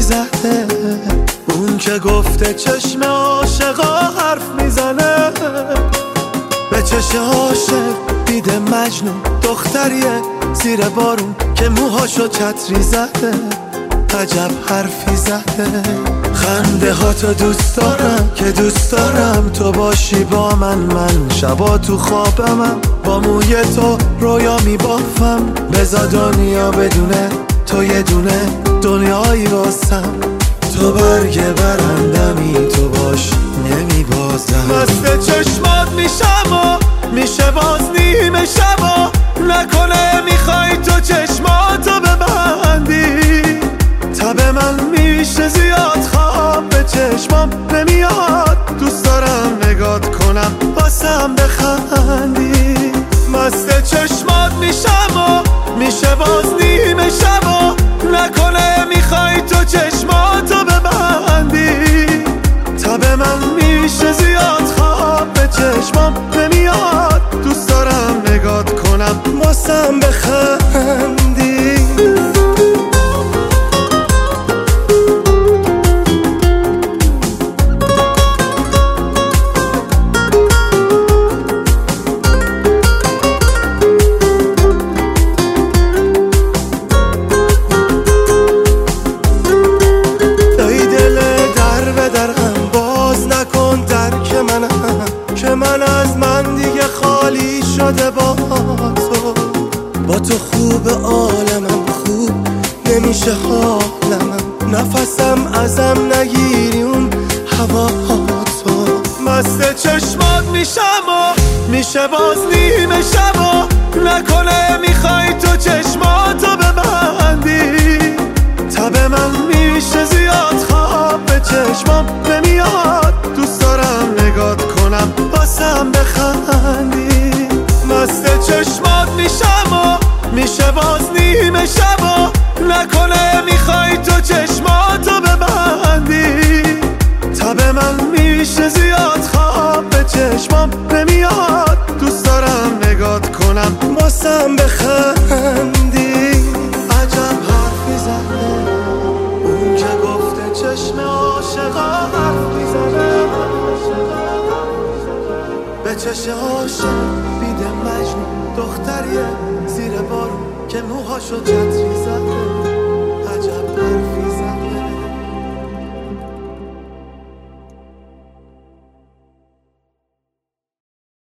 زده، اون که گفته چشم عاشقا حرف میزنه. به چشم عاشق دیده مجنون دختریه زیر بارون که موهاشو چتری زده، عجب حرفی زده. خنده ها تو دوست دارم که دوست دارم تو باشی با من شبا تو خوابمم با موی تو رویا میبافم. بزا دنیا بدونه تو یه دونه دنیایی واسم، تو برگ برندمی تو باش نمیبازم. مست چشمات میشم و میشه باز نیمه شبا، نکنه میخوای تو چشماتو ببندی. تب من میشه زیاد خواب به چشمام نمیاد، دوست دارم نگات کنم واسم بخندی. مست چشمات میشم و میشه باز نیمه شبا، نکنه میخوای تو چشماتو ببندی. تب من میشه زیاد خواب به چشمام نمیاد، دوست دارم نگات کنم واسم بخندی. من از من دیگه خالی شده با تو خوب عالمم، خوب نمیشه حالمم، نفسم ازم نگیری اون هوا تو. مست چشمات میشم و میشه باز نیمه شبا، نکنه میخوای تو چشماتو ببندی. تب من میشه زیاد خواب به چشمام نمیاد، دوست دارم نگات کنم واسم بخندی. مست چشمات میشم و میشه باز نیمه شبا، نکنه میخوای تو چشماتو ببندی. تب من میشه زیاد خواب به چشمام نمیاد، دوست دارم نگات کنم واسم بخندی. عجب حرفی زده، اون که گفته چشم عاشقا حرف میزنه. به چشم عاشق بیده مجنون دختریه زیر بارون که موهاشو چتری زده.